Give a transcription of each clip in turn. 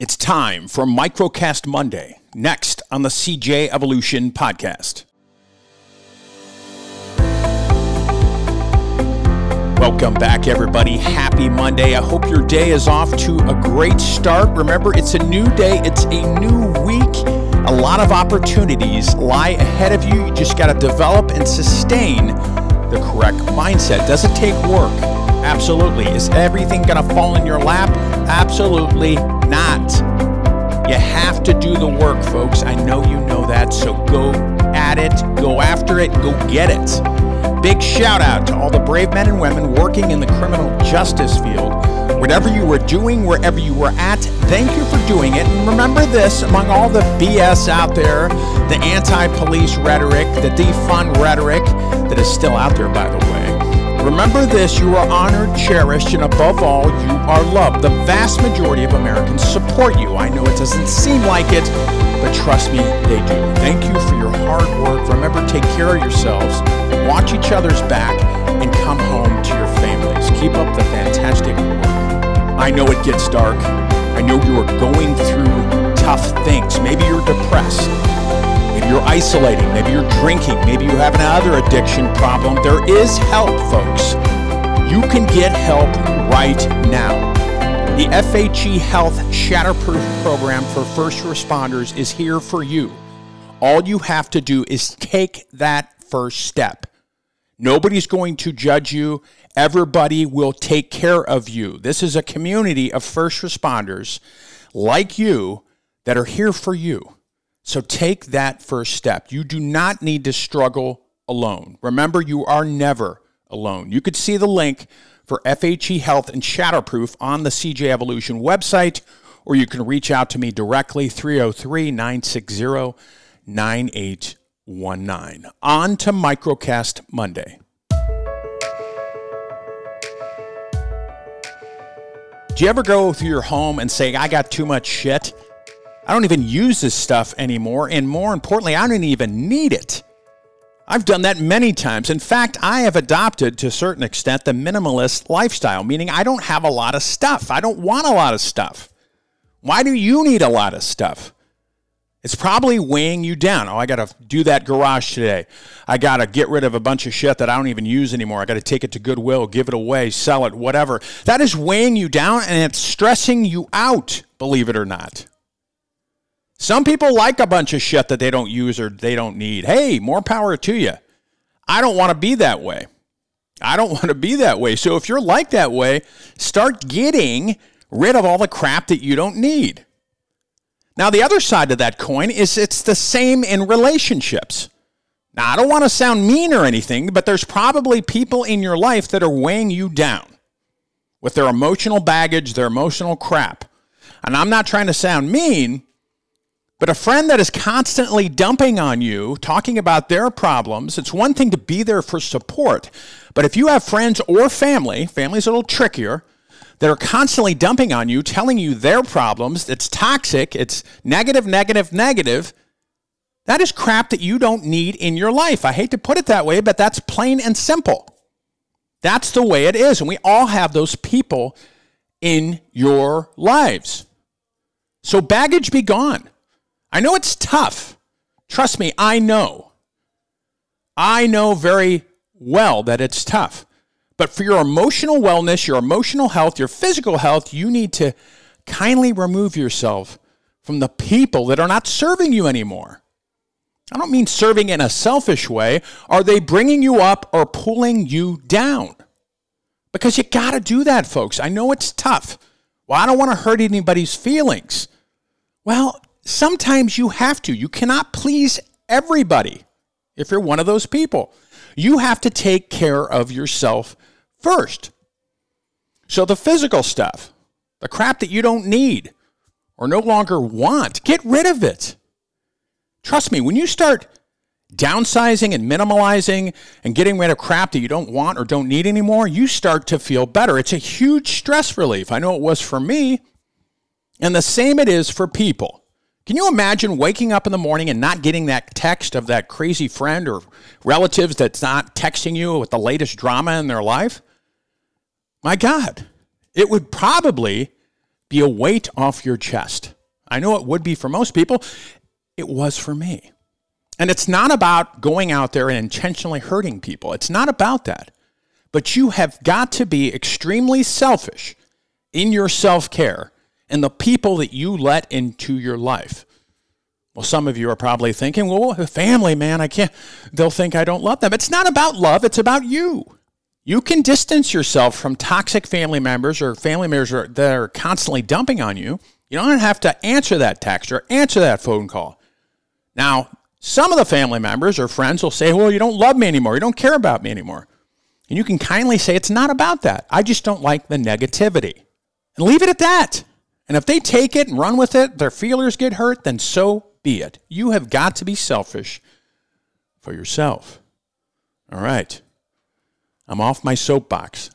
It's time for Microcast Monday, next on the CJ Evolution podcast. Welcome back, everybody. Happy Monday. I hope your day is off to a great start. Remember, it's a new day. It's a new week. A lot of opportunities lie ahead of you. You just got to develop and sustain the correct mindset. Does it take work? Absolutely. Is everything going to fall in your lap? Absolutely not. You have to do the work, folks. I know you know that, so go at it, go after it, go get it. Big shout out to all the brave men and women working in the criminal justice field. Whatever you were doing, wherever you were at, thank you for doing it. And remember this, among all the BS out there, the anti-police rhetoric, the defund rhetoric that is still out there, by the way. Remember this, you are honored, cherished, and above all, you are loved. The vast majority of Americans support you. I know it doesn't seem like it, but trust me, they do. Thank you for your hard work. Remember, take care of yourselves, watch each other's back, and come home to your families. Keep up the fantastic work. I know it gets dark. I know you are going through tough things. Maybe you're depressed. Maybe you're isolating, maybe you're drinking, maybe you have another addiction problem. There is help, folks. You can get help right now. The FHE Health Shatterproof Program for first responders is here for you. All you have to do is take that first step. Nobody's going to judge you. Everybody will take care of you. This is a community of first responders like you that are here for you. So take that first step. You do not need to struggle alone. Remember, you are never alone. You could see the link for FHE Health and Shatterproof on the CJ Evolution website, or you can reach out to me directly, 303-960-9819. On to Microcast Monday. Do you ever go through your home and say, I got too much shit? I don't even use this stuff anymore, and more importantly, I don't even need it. I've done that many times. In fact, I have adopted, to a certain extent, the minimalist lifestyle, meaning I don't have a lot of stuff. I don't want a lot of stuff. Why do you need a lot of stuff? It's probably weighing you down. Oh, I got to do that garage today. I got to get rid of a bunch of shit that I don't even use anymore. I got to take it to Goodwill, give it away, sell it, whatever. That is weighing you down, and it's stressing you out, believe it or not. Some people like a bunch of shit that they don't use or they don't need. Hey, more power to you. I don't want to be that way. So if you're like that way, start getting rid of all the crap that you don't need. Now, the other side of that coin is it's the same in relationships. Now, I don't want to sound mean or anything, but there's probably people in your life that are weighing you down with their emotional baggage, their emotional crap. And I'm not trying to sound mean, but a friend that is constantly dumping on you, talking about their problems, it's one thing to be there for support. But if you have friends or family's a little trickier, that are constantly dumping on you, telling you their problems, it's toxic, it's negative, that is crap that you don't need in your life. I hate to put it that way, but that's plain and simple. That's the way it is. And we all have those people in your lives. So baggage be gone. I know it's tough. Trust me, I know. I know very well that it's tough. But for your emotional wellness, your emotional health, your physical health, you need to kindly remove yourself from the people that are not serving you anymore. I don't mean serving in a selfish way. Are they bringing you up or pulling you down? Because you got to do that, folks. I know it's tough. Well, I don't want to hurt anybody's feelings. Well, sometimes you have to. You cannot please everybody if you're one of those people. You have to take care of yourself first. So the physical stuff, the crap that you don't need or no longer want, get rid of it. Trust me, when you start downsizing and minimalizing and getting rid of crap that you don't want or don't need anymore, you start to feel better. It's a huge stress relief. I know it was for me. And the same it is for people. Can you imagine waking up in the morning and not getting that text of that crazy friend or relatives that's not texting you with the latest drama in their life? My God, it would probably be a weight off your chest. I know it would be for most people. It was for me. And it's not about going out there and intentionally hurting people. It's not about that. But you have got to be extremely selfish in your self-care and the people that you let into your life. Well, some of you are probably thinking, well, family, man, I can't. They'll think I don't love them. It's not about love. It's about you. You can distance yourself from toxic family members or family members that are constantly dumping on you. You don't have to answer that text or answer that phone call. Now, some of the family members or friends will say, well, you don't love me anymore. You don't care about me anymore. And you can kindly say, it's not about that. I just don't like the negativity. And leave it at that. And if they take it and run with it, their feelers get hurt, then so be it. You have got to be selfish for yourself. All right. I'm off my soapbox.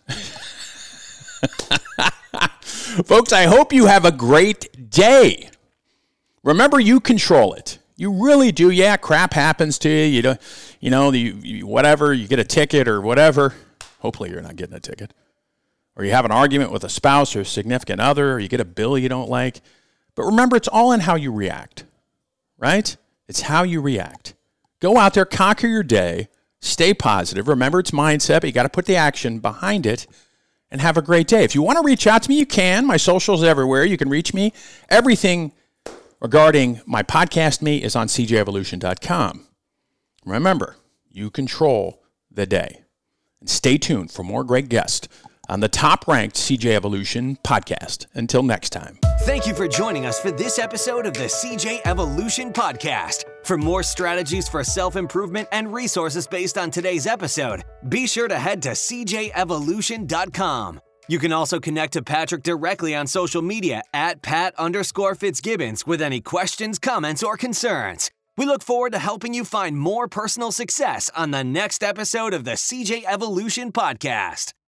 Folks, I hope you have a great day. Remember, you control it. You really do. Yeah, crap happens to you. Whatever, you get a ticket or whatever. Hopefully you're not getting a ticket. Or you have an argument with a spouse or a significant other, or you get a bill you don't like. But remember, it's all in how you react, right? It's how you react. Go out there, conquer your day, stay positive. Remember, it's mindset, but you got to put the action behind it and have a great day. If you want to reach out to me, you can. My socials everywhere. You can reach me. Everything regarding my podcast me is on cjevolution.com. Remember, you control the day. And stay tuned for more great guests on the top-ranked CJ Evolution podcast. Until next time. Thank you for joining us for this episode of the CJ Evolution podcast. For more strategies for self-improvement and resources based on today's episode, be sure to head to cjevolution.com. You can also connect to Patrick directly on social media at Pat_Fitzgibbons with any questions, comments, or concerns. We look forward to helping you find more personal success on the next episode of the CJ Evolution podcast.